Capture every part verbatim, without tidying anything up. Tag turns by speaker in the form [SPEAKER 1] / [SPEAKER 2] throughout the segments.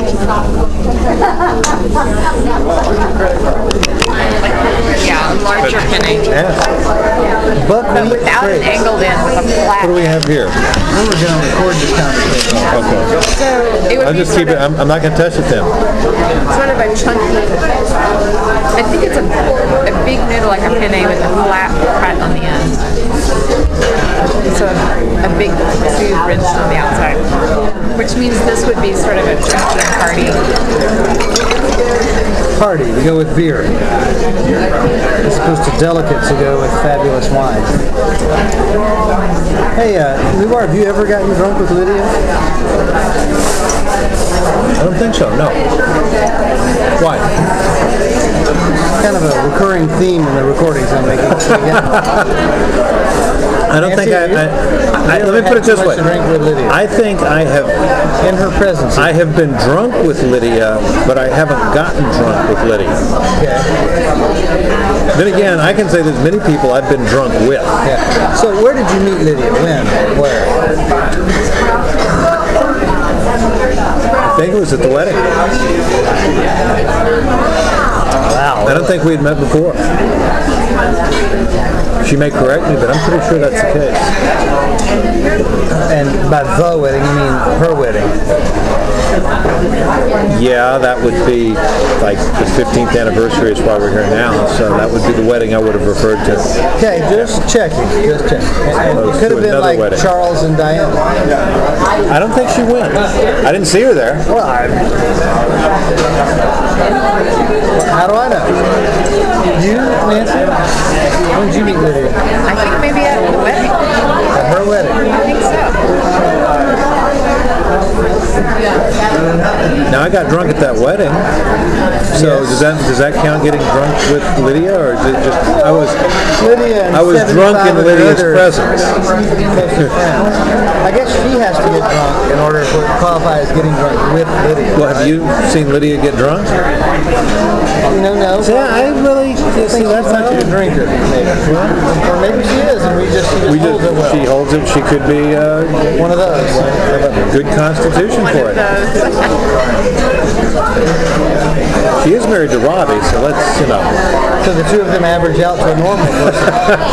[SPEAKER 1] Yeah, larger pinning.
[SPEAKER 2] Yeah.
[SPEAKER 3] Buckwheat
[SPEAKER 1] But without an
[SPEAKER 3] crepes.
[SPEAKER 1] angled end with a flat.
[SPEAKER 2] What do we have here?
[SPEAKER 3] We were going to record this conversation.
[SPEAKER 2] Okay.
[SPEAKER 1] So it would
[SPEAKER 2] I'll
[SPEAKER 1] be
[SPEAKER 2] just
[SPEAKER 1] sort
[SPEAKER 2] keep it.
[SPEAKER 1] of,
[SPEAKER 2] I'm, I'm not going to touch it then.
[SPEAKER 1] sort of a chunky. I think it's a, a big noodle like a penne with a flat cut on the end. So a big smooth ridge on the outside, which means this would be sort of a crunchy and hearty.
[SPEAKER 3] Party, we go with beer. As opposed to delicate to go with fabulous wine. Hey, uh, Nubar, have you ever gotten drunk with Lydia?
[SPEAKER 2] I don't think so. No. Why?
[SPEAKER 3] Kind of a recurring theme in the recordings I'm making.
[SPEAKER 2] I don't think I. I, I let me put it this way. I think I have,
[SPEAKER 3] in her presence.
[SPEAKER 2] I have been drunk with Lydia, but I haven't gotten drunk with Lydia.
[SPEAKER 3] Okay.
[SPEAKER 2] Then again, I can say there's many people I've been drunk with.
[SPEAKER 3] Yeah. So where did you meet Lydia? When? Where?
[SPEAKER 2] I think it was at the wedding.
[SPEAKER 3] Wow.
[SPEAKER 2] I don't think we had met before. She may correct me, but I'm pretty sure that's the case.
[SPEAKER 3] And by the wedding, you mean her wedding?
[SPEAKER 2] Yeah, that would be like the fifteenth anniversary is why we're here now, so that would be the wedding I would have referred to.
[SPEAKER 3] Okay, just checking, just checking. And, and it could have been like
[SPEAKER 2] wedding.
[SPEAKER 3] Charles and Diana.
[SPEAKER 2] I don't think she went. I didn't see her there.
[SPEAKER 3] Well, I, how do I know? You, Nancy? When did you meet Lydia?
[SPEAKER 1] I think maybe at the wedding.
[SPEAKER 3] At her wedding.
[SPEAKER 1] I think so.
[SPEAKER 2] Now I got drunk at that wedding. So
[SPEAKER 3] Yes.
[SPEAKER 2] does that does that count getting drunk with Lydia, or is it just I was
[SPEAKER 3] Lydia and
[SPEAKER 2] I was drunk in
[SPEAKER 3] seventy-five
[SPEAKER 2] Lydia's
[SPEAKER 3] other
[SPEAKER 2] presence.
[SPEAKER 3] closest friends. I guess she has to get drunk in order to qualify as getting drunk with Lydia.
[SPEAKER 2] Well, have you seen Lydia get drunk?
[SPEAKER 3] You know, no.
[SPEAKER 2] Yeah, I really
[SPEAKER 3] think
[SPEAKER 2] see that's
[SPEAKER 3] she's not a drinker, maybe. Or maybe she is, and we just, she just
[SPEAKER 2] We
[SPEAKER 3] holds
[SPEAKER 2] just
[SPEAKER 3] it well.
[SPEAKER 2] she holds it. She could be uh,
[SPEAKER 3] One of those.
[SPEAKER 2] have a good constitution
[SPEAKER 1] One
[SPEAKER 2] for
[SPEAKER 1] of
[SPEAKER 2] it. She is married to Robbie, so let's you know.
[SPEAKER 3] So the two of them average out to a normal person.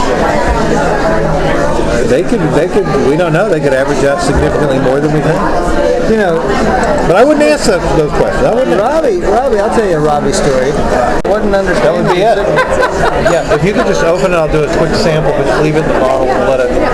[SPEAKER 2] They could, they could, we don't know, they could average out significantly more than we think.
[SPEAKER 3] You know,
[SPEAKER 2] But I wouldn't answer those questions. I wouldn't.
[SPEAKER 3] Robbie, Robbie, I'll tell you a Robbie story. Wasn't understanding.
[SPEAKER 2] That would be it. Yeah, if you could just open it, I'll do a quick sample, but leave it in the bottle and let it